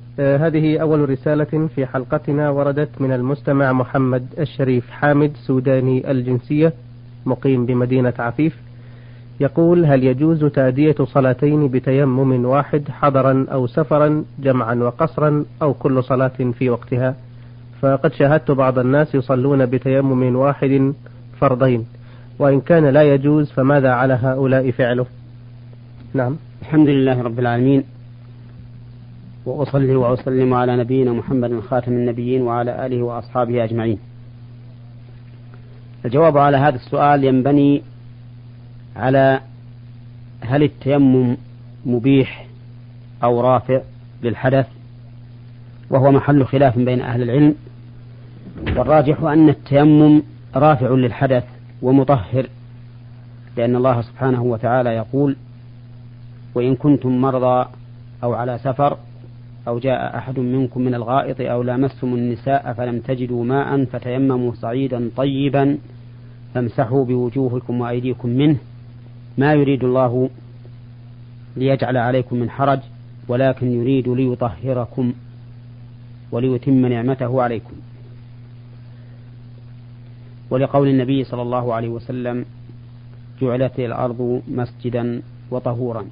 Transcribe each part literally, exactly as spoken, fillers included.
آه هذه أول رسالة في حلقتنا وردت من المستمع محمد الشريف حامد، سوداني الجنسية، مقيم بمدينة عفيف. يقول: هل يجوز تأدية صلاتين بتيمم واحد حضرا أو سفرا، جمعا وقصرا، أو كل صلاة في وقتها؟ فقد شاهدت بعض الناس يصلون بتيمم واحد فرضين، وإن كان لا يجوز فماذا على هؤلاء فعله؟ نعم. الحمد لله رب العالمين، وأصلي وأسلم على نبينا محمد خاتم النبيين وعلى آله وأصحابه أجمعين. الجواب على هذا السؤال ينبني على هل التيمم مبيح أو رافع للحدث، وهو محل خلاف بين أهل العلم، والراجح أن التيمم رافع للحدث ومطهر، لأن الله سبحانه وتعالى يقول: وإن كنتم مرضى أو على سفر أو جاء أحد منكم من الغائط أو لامستم النساء فلم تجدوا ماء فتيمموا صعيدا طيبا فامسحوا بوجوهكم وأيديكم منه ما يريد الله ليجعل عليكم من حرج ولكن يريد ليطهركم وليتم نعمته عليكم. ولقول النبي صلى الله عليه وسلم: جعلت الأرض مسجدا وطهورا.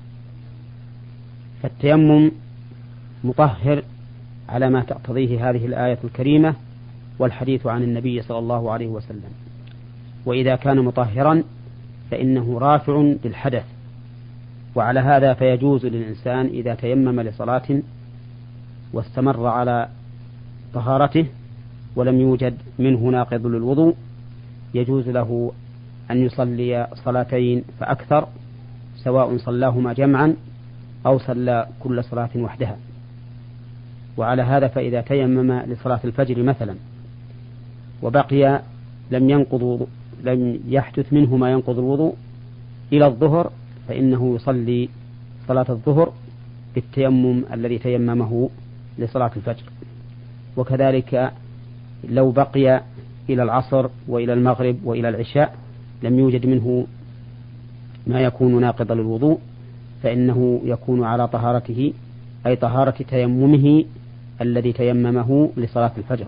فالتيمم مطهر على ما تقتضيه هذه الآية الكريمة والحديث عن النبي صلى الله عليه وسلم. وإذا كان مطهرا فإنه رافع للحدث، وعلى هذا فيجوز للإنسان إذا تيمم لصلاة واستمر على طهارته ولم يوجد منه ناقض للوضوء، يجوز له أن يصلي صلاتين فأكثر، سواء صلاهما جمعا أو صلى كل صلاة وحدها. وعلى هذا فإذا تيمم لصلاة الفجر مثلا وبقي لم ينقض لم يحدث منه ما ينقض الوضوء إلى الظهر، فإنه يصلي صلاة الظهر بالتيمم الذي تيممه لصلاة الفجر. وكذلك لو بقي إلى العصر وإلى المغرب وإلى العشاء لم يوجد منه ما يكون ناقض للوضوء، فإنه يكون على طهارته، أي طهارة تيممه الذي تيممه لصلاة الفجر.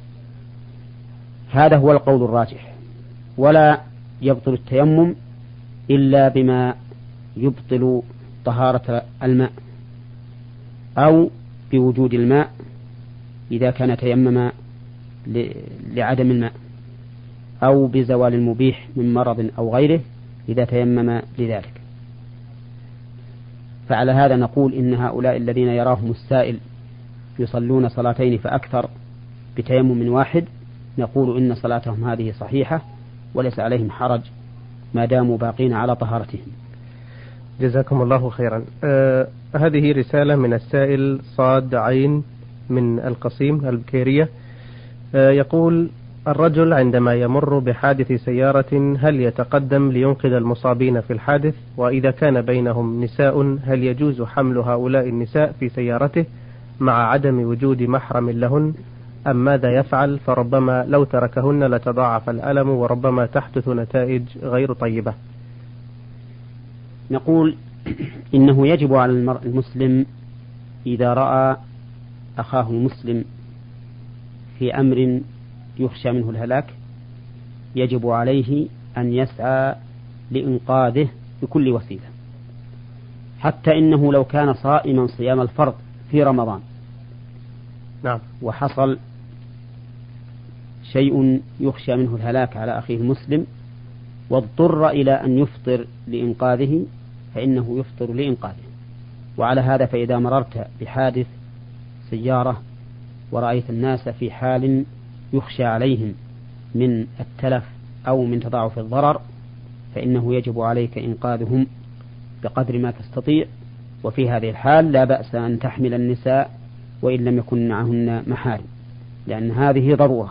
هذا هو القول الراجح. ولا يبطل التيمم إلا بما يبطل طهارة الماء، أو بوجود الماء إذا كان تيمم لعدم الماء، أو بزوال المبيح من مرض أو غيره إذا تيمم لذلك. فعلى هذا نقول إن هؤلاء الذين يراهم السائل يصلون صلاتين فأكثر بتيمم واحد، نقول إن صلاتهم هذه صحيحة وليس عليهم حرج ما داموا باقين على طهارتهم. جزاكم الله خيرا. آه هذه رسالة من السائل صاد عين من القصيم البكيرية. آه يقول: الرجل عندما يمر بحادث سيارة هل يتقدم لينقذ المصابين في الحادث؟ وإذا كان بينهم نساء هل يجوز حمل هؤلاء النساء في سيارته مع عدم وجود محرم لهن، أم ماذا يفعل؟ فربما لو تركهن لتضاعف الألم وربما تحدث نتائج غير طيبة. نقول إنه يجب على المرء المسلم إذا رأى أخاه المسلم في أمر يخشى منه الهلاك يجب عليه أن يسعى لإنقاذه بكل وسيلة، حتى إنه لو كان صائما صيام الفرض في رمضان نعم وحصل شيء يخشى منه الهلاك على أخيه المسلم واضطر إلى أن يفطر لإنقاذه فإنه يفطر لإنقاذه. وعلى هذا فإذا مررت بحادث سيارة ورأيت الناس في حال يخشى عليهم من التلف أو من تضاعف الضرر فإنه يجب عليك إنقاذهم بقدر ما تستطيع. وفي هذه الحال لا بأس أن تحمل النساء وإن لم يكن معهن محارم، لأن هذه ضرورة.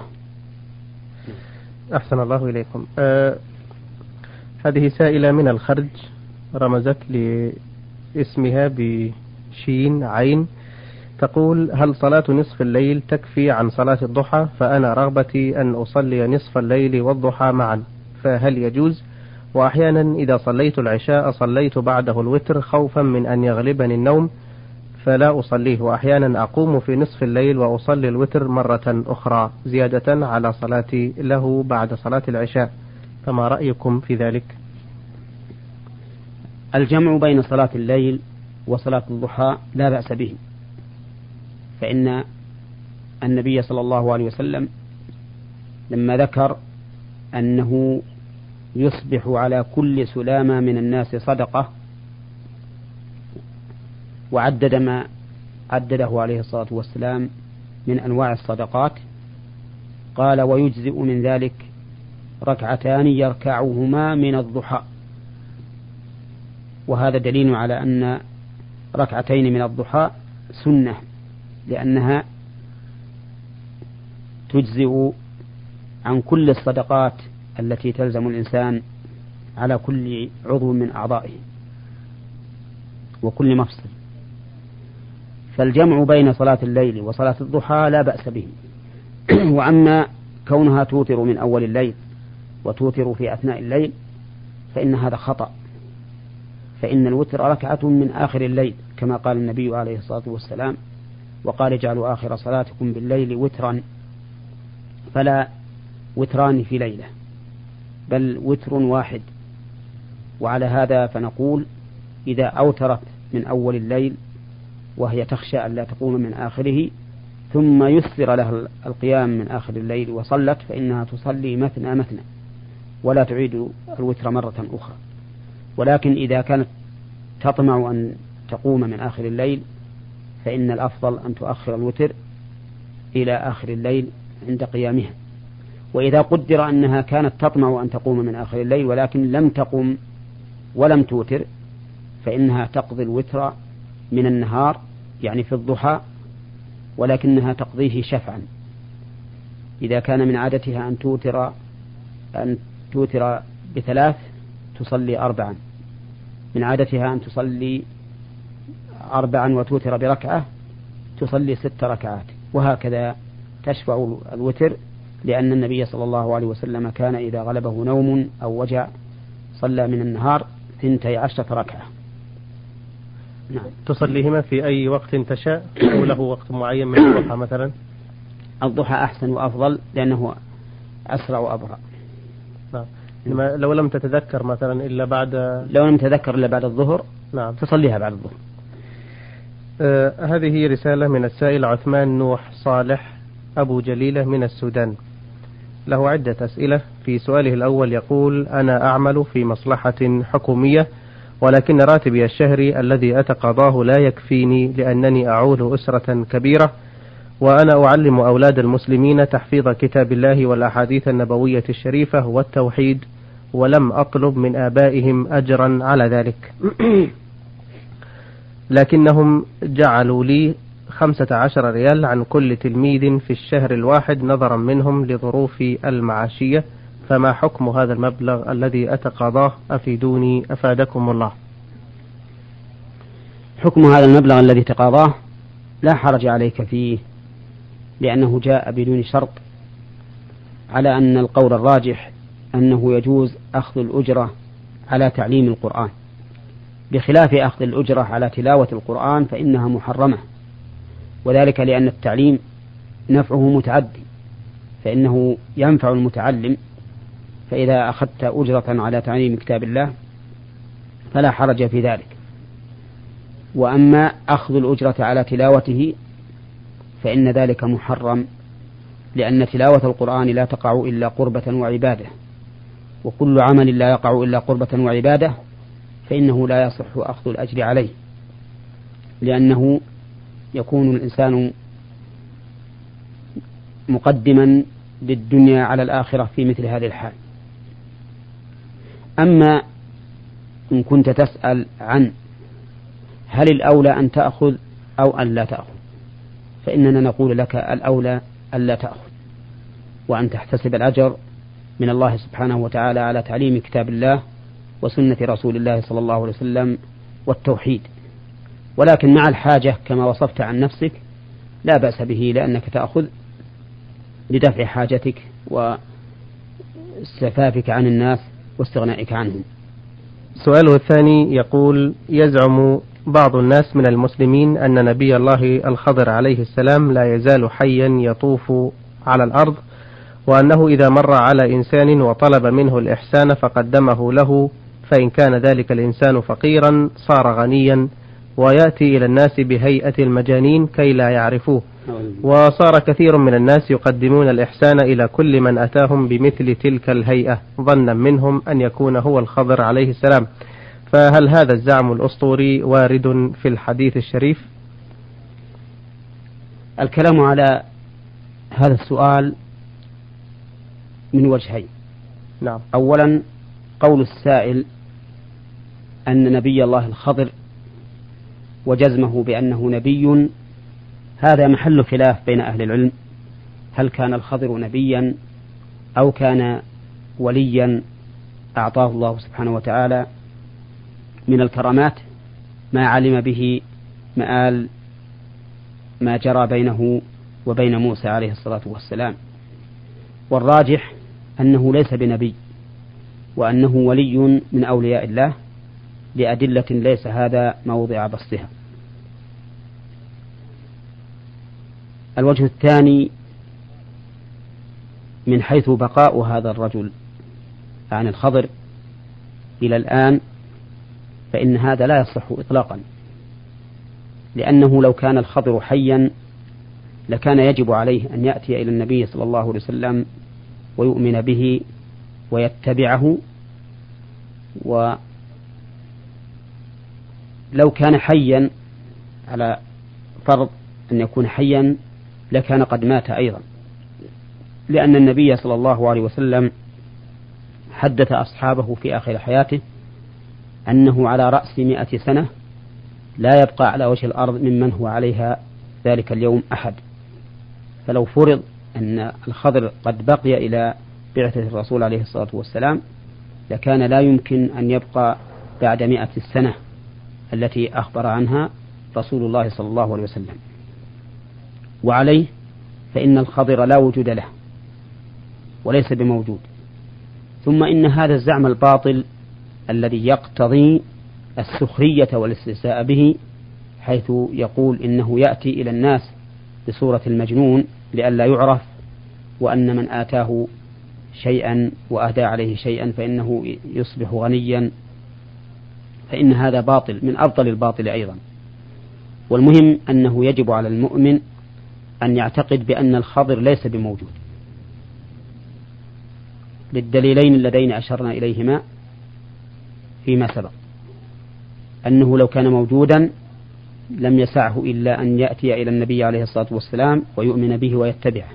أحسن الله إليكم. آه هذه سائلة من الخرج رمزت لاسمها بشين عين، تقول: هل صلاة نصف الليل تكفي عن صلاة الضحى؟ فأنا رغبتي أن أصلي نصف الليل والضحى معا، فهل يجوز؟ وأحيانا إذا صليت العشاء صليت بعده الوتر خوفا من أن يغلبني النوم، فلا أصليه، وأحيانا أقوم في نصف الليل وأصلي الوتر مرة أخرى زيادة على صلاتي له بعد صلاة العشاء، فما رأيكم في ذلك؟ الجمع بين صلاة الليل وصلاة الضحى لا بأس به، فإن النبي صلى الله عليه وسلم لما ذكر أنه يصبح على كل سلامة من الناس صدقة وعدد ما عدده عليه الصلاة والسلام من أنواع الصدقات، قال ويجزئ من ذلك ركعتان يركعهما من الضحى. وهذا دليل على أن ركعتين من الضحى سنة، لأنها تجزئ عن كل الصدقات التي تلزم الإنسان على كل عضو من أعضائه وكل مفصل. فالجمع بين صلاة الليل وصلاة الضحى لا بأس به. وأما كونها توتر من أول الليل وتوتر في أثناء الليل فإن هذا خطأ، فإن الوتر ركعة من آخر الليل كما قال النبي عليه الصلاة والسلام، وقال اجعلوا آخر صلاتكم بالليل وترا، فلا وتران في ليلة بل وتر واحد. وعلى هذا فنقول إذا أوترت من أول الليل وهي تخشى أن لا تقوم من آخره ثم يسر لها القيام من آخر الليل وصلت، فإنها تصلي مثنى مثنى ولا تعيد الوتر مرة أخرى. ولكن إذا كانت تطمع أن تقوم من آخر الليل فإن الأفضل أن تؤخر الوتر إلى آخر الليل عند قيامها. وإذا قدر أنها كانت تطمع أن تقوم من آخر الليل ولكن لم تقم ولم توتر فإنها تقضي الوتر من النهار يعني في الضحى، ولكنها تقضيه شفعا. إذا كان من عادتها أن توتر أن توتر بثلاث تصلي أربعا، من عادتها أن تصلي أربعا وتوتر بركعة تصلي ست ركعات، وهكذا تشفع الوتر، لأن النبي صلى الله عليه وسلم كان إذا غلبه نوم أو وجع صلى من النهار ثنتي عشرة ركعة. نعم. تصليهما في أي وقت تشاء أو له وقت معين من الضحى مثلا؟ الضحى أحسن وأفضل لأنه أسرع وأبرأ. نعم. لو لم تتذكر مثلا إلا بعد لو لم تتذكر إلا بعد الظهر نعم تصليها بعد الظهر. آه هذه رسالة من السائل عثمان نوح صالح أبو جليلة من السودان، له عدة أسئلة. في سؤاله الأول يقول: أنا أعمل في مصلحة حكومية ولكن راتبي الشهري الذي أتقاضاه لا يكفيني لأنني أعول أسرة كبيرة، وأنا أعلم أولاد المسلمين تحفيظ كتاب الله والأحاديث النبوية الشريفة والتوحيد، ولم أطلب من آبائهم أجرا على ذلك، لكنهم جعلوا لي خمسة عشر ريال عن كل تلميذ في الشهر الواحد نظرا منهم لظروفي المعاشية، فما حكم هذا المبلغ الذي أتقاضاه؟ أفيدوني أفادكم الله. حكم هذا المبلغ الذي تقاضاه لا حرج عليك فيه، لأنه جاء بدون شرط، على أن القول الراجح أنه يجوز أخذ الأجرة على تعليم القرآن، بخلاف أخذ الأجرة على تلاوة القرآن فإنها محرمة، وذلك لأن التعليم نفعه متعدي، فإنه ينفع المتعلم، فإذا أخذت أجرة على تعليم كتاب الله فلا حرج في ذلك. وأما أخذ الأجرة على تلاوته فإن ذلك محرم، لأن تلاوة القرآن لا تقع إلا قربة وعبادة، وكل عمل لا يقع إلا قربة وعبادة فإنه لا يصح أخذ الأجر عليه، لأنه يكون الإنسان مقدما للدنيا على الآخرة في مثل هذه الحال. أما إن كنت تسأل عن هل الأولى أن تأخذ أو أن لا تأخذ، فإننا نقول لك الأولى أن لا تأخذ، وأن تحتسب الأجر من الله سبحانه وتعالى على تعليم كتاب الله وسنة رسول الله صلى الله عليه وسلم والتوحيد، ولكن مع الحاجة كما وصفت عن نفسك لا بأس به، لأنك تأخذ لدفع حاجتك واستفافك عن الناس واستغنائك عنهم. سؤاله الثاني يقول: يزعم بعض الناس من المسلمين أن نبي الله الخضر عليه السلام لا يزال حيا يطوف على الأرض، وأنه إذا مر على إنسان وطلب منه الإحسان فقدمه له، فإن كان ذلك الإنسان فقيرا صار غنيا ويأتي إلى الناس بهيئة المجانين كي لا يعرفوه. وصار كثير من الناس يقدمون الإحسان إلى كل من أتاهم بمثل تلك الهيئة ظنا منهم أن يكون هو الخضر عليه السلام، فهل هذا الزعم الأسطوري وارد في الحديث الشريف؟ الكلام على هذا السؤال من وجهين. نعم. أولا، قول السائل أن نبي الله الخضر وجزمه بأنه نبي، هذا محل خلاف بين أهل العلم، هل كان الخضر نبيا أو كان وليا أعطاه الله سبحانه وتعالى من الكرامات ما علم به مآل ما جرى بينه وبين موسى عليه الصلاة والسلام. والراجح أنه ليس بنبي، وأنه ولي من أولياء الله لأدلة ليس هذا موضع بسطها. الوجه الثاني من حيث بقاء هذا الرجل عن الخضر إلى الآن، فإن هذا لا يصح إطلاقا، لأنه لو كان الخضر حيا لكان يجب عليه أن يأتي إلى النبي صلى الله عليه وسلم ويؤمن به ويتبعه. ولو كان حيا على فرض أن يكون حيا لكان قد مات أيضا، لأن النبي صلى الله عليه وسلم حدث أصحابه في آخر حياته أنه على رأس مئة سنة لا يبقى على وجه الأرض ممن هو عليها ذلك اليوم أحد. فلو فرض أن الخضر قد بقي إلى بعثة الرسول عليه الصلاة والسلام لكان لا يمكن أن يبقى بعد مئة السنة التي أخبر عنها رسول الله صلى الله عليه وسلم. وعليه فإن الخضر لا وجود له وليس بموجود. ثم إن هذا الزعم الباطل الذي يقتضي السخرية والاستهزاء به، حيث يقول إنه يأتي إلى الناس بصورة المجنون لئلا يعرف، وأن من آتاه شيئا وأهدى عليه شيئا فإنه يصبح غنيا، فإن هذا باطل من أبطل الباطل أيضا. والمهم أنه يجب على المؤمن أن يعتقد بأن الخضر ليس بموجود للدليلين اللذين أشرنا إليهما فيما سبق، أنه لو كان موجودا لم يسعه إلا أن يأتي إلى النبي عليه الصلاة والسلام ويؤمن به ويتبعه،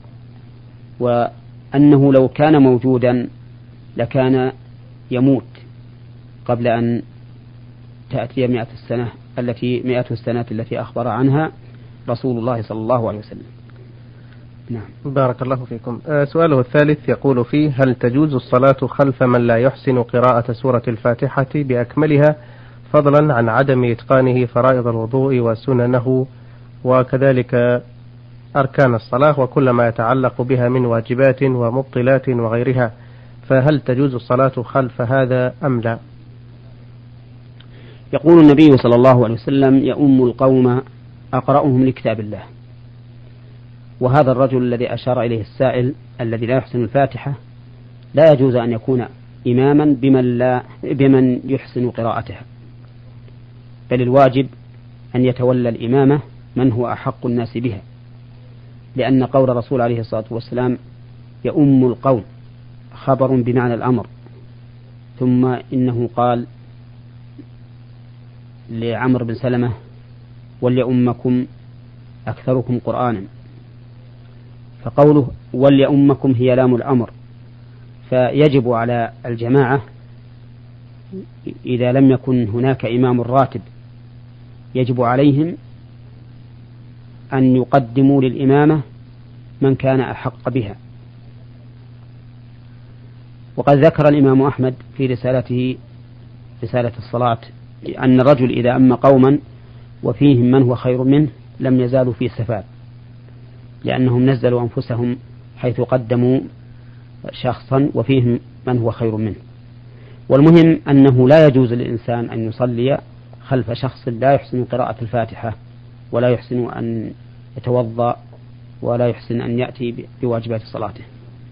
وأنه لو كان موجودا لكان يموت قبل أن تأتي مئة السنة التي مئة السنة التي أخبر عنها رسول الله صلى الله عليه وسلم. نعم. بارك الله فيكم. آه سؤاله الثالث يقول فيه: هل تجوز الصلاة خلف من لا يحسن قراءة سورة الفاتحة بأكملها، فضلا عن عدم إتقانه فرائض الوضوء وسننه وكذلك أركان الصلاة وكل ما يتعلق بها من واجبات ومبطلات وغيرها، فهل تجوز الصلاة خلف هذا أم لا؟ يقول النبي صلى الله عليه وسلم: يؤم القوم أقرأهم لكتاب الله. وهذا الرجل الذي أشار إليه السائل الذي لا يحسن الفاتحة لا يجوز أن يكون إماما بمن, لا بمن يحسن قراءتها، بل الواجب أن يتولى الإمامة من هو أحق الناس بها، لأن قول الرسول عليه الصلاة والسلام يؤم القوم خبر بمعنى الأمر، ثم إنه قال لعمر بن سلمة: وليؤمكم أكثركم قرآنا، فقوله وليؤمكم هي لام الأمر، فيجب على الجماعة إذا لم يكن هناك إمام راتب يجب عليهم أن يقدموا للإمامة من كان أحق بها. وقد ذكر الإمام أحمد في رسالته رسالة الصلاة أن الرجل إذا أم قوما وفيهم من هو خير منه لم يزالوا في سفاد، لأنهم نزلوا أنفسهم حيث قدموا شخصا وفيهم من هو خير منه. والمهم أنه لا يجوز للإنسان أن يصلي خلف شخص لا يحسن قراءة الفاتحة ولا يحسن أن يتوضأ ولا يحسن أن يأتي بواجبات صلاته.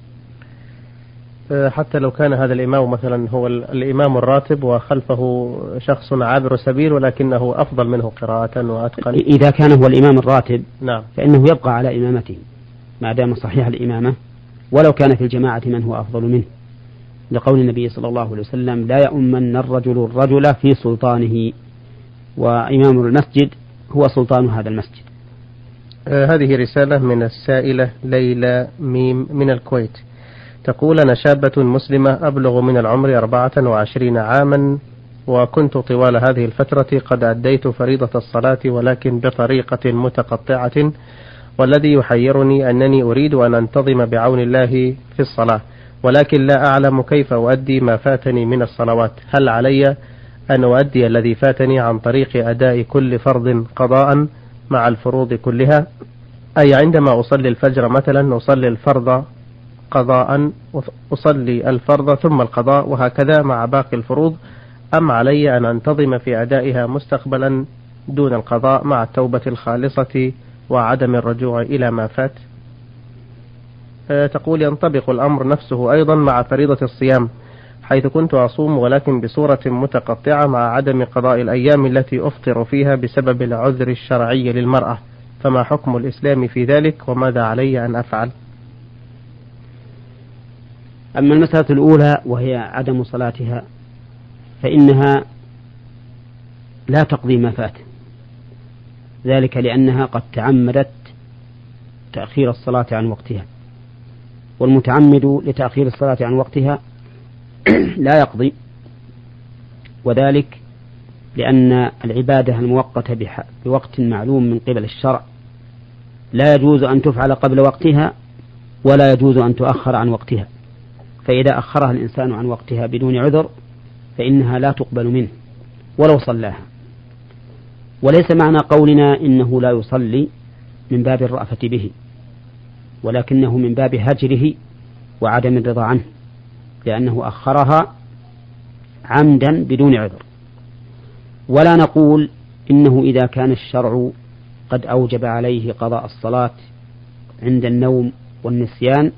حتى لو كان هذا الإمام مثلا هو الإمام الراتب وخلفه شخص عابر سبيل ولكنه أفضل منه قراءة وأتقن. إذا كان هو الإمام الراتب نعم. فإنه يبقى على إمامته ما دام صحيح الإمامة، ولو كان في الجماعة من هو أفضل منه، لقول النبي صلى الله عليه وسلم: لا يؤمن الرجل الرجل في سلطانه، وإمام المسجد هو سلطان هذا المسجد. آه هذه رسالة من السائلة ليلى ميم من الكويت، تقول: أنا شابة مسلمة أبلغ من العمر أربعة وعشرين عاما، وكنت طوال هذه الفترة قد أديت فريضة الصلاة ولكن بطريقة متقطعة، والذي يحيرني أنني أريد أن أنتظم بعون الله في الصلاة، ولكن لا أعلم كيف أؤدي ما فاتني من الصلوات. هل علي أن أؤدي الذي فاتني عن طريق أداء كل فرض قضاء مع الفروض كلها، أي عندما أصلي الفجر مثلا أصلي الفرض قضاء أصلي الفرض ثم القضاء وهكذا مع باقي الفروض، أم علي أن أنتظم في أدائها مستقبلا دون القضاء مع التوبة الخالصة وعدم الرجوع إلى ما فات؟ تقول: ينطبق الأمر نفسه أيضا مع فريضة الصيام، حيث كنت أصوم ولكن بصورة متقطعة مع عدم قضاء الأيام التي أفطر فيها بسبب العذر الشرعي للمرأة، فما حكم الإسلام في ذلك وماذا علي أن أفعل؟ أما المسألة الأولى وهي عدم صلاتها فإنها لا تقضي ما فات، ذلك لأنها قد تعمدت تأخير الصلاة عن وقتها، والمتعمد لتأخير الصلاة عن وقتها لا يقضي، وذلك لأن العبادة المؤقتة بوقت معلوم من قبل الشرع لا يجوز أن تفعل قبل وقتها ولا يجوز أن تؤخر عن وقتها، فإذا أخرها الإنسان عن وقتها بدون عذر فإنها لا تقبل منه ولو صلاها. وليس معنى قولنا إنه لا يصلي من باب الرأفة به، ولكنه من باب هجره وعدم الرضا عنه، لأنه أخرها عمدا بدون عذر. ولا نقول إنه إذا كان الشرع قد أوجب عليه قضاء الصلاة عند النوم والنسيان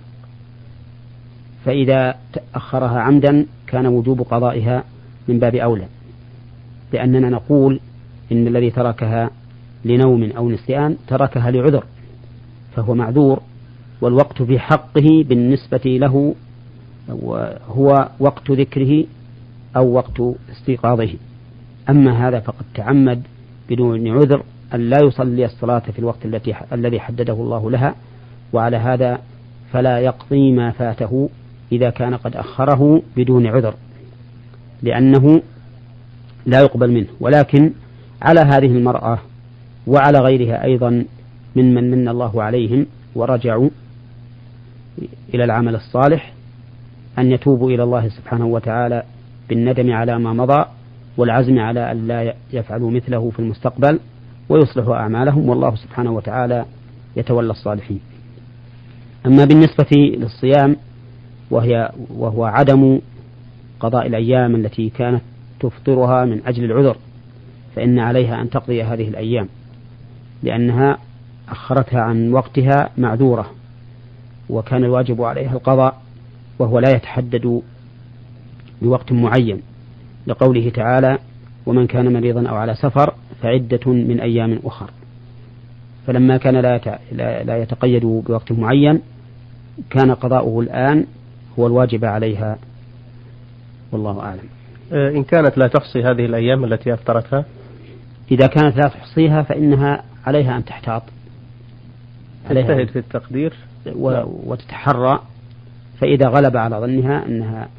فإذا أخرها عمدا كان وجوب قضائها من باب أولى، لأننا نقول إن الذي تركها لنوم أو نسيان تركها لعذر فهو معذور، والوقت في حقه بالنسبة له هو وقت ذكره أو وقت استيقاظه. أما هذا فقد تعمد بدون عذر أن لا يصلي الصلاة في الوقت التي الذي حدده الله لها، وعلى هذا فلا يقضي ما فاته إذا كان قد أخره بدون عذر، لأنه لا يقبل منه. ولكن على هذه المرأة وعلى غيرها أيضا ممن من الله عليهم ورجعوا إلى العمل الصالح أن يتوبوا إلى الله سبحانه وتعالى بالندم على ما مضى والعزم على أن لا يفعلوا مثله في المستقبل ويصلحوا أعمالهم، والله سبحانه وتعالى يتولى الصالحين. أما بالنسبة للصيام وهي وهو عدم قضاء الأيام التي كانت تفطرها من أجل العذر، فإن عليها أن تقضي هذه الأيام لأنها أخرتها عن وقتها معذورة، وكان الواجب عليها القضاء وهو لا يتحدد بوقت معين، لقوله تعالى: ومن كان مريضا أو على سفر فعدة من أيام أخر. فلما كان لا يتقيد بوقت معين كان قضاؤه الآن هو الواجب عليها، والله أعلم. إن كانت لا تحصي هذه الأيام التي أفطرتها، إذا كانت لا تحصيها فإنها عليها أن تحتاط، تجتهد في التقدير و... وتتحرى، فإذا غلب على ظنها أنها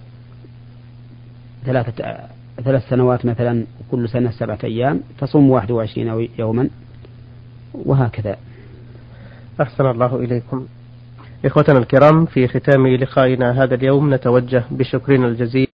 ثلاثة ثلاث سنوات مثلا وكل سنة سبعة أيام تصوم واحد وعشرين يوما وهكذا. أحسن الله إليكم. إخوتنا الكرام، في ختام لقائنا هذا اليوم نتوجه بشكرنا الجزيل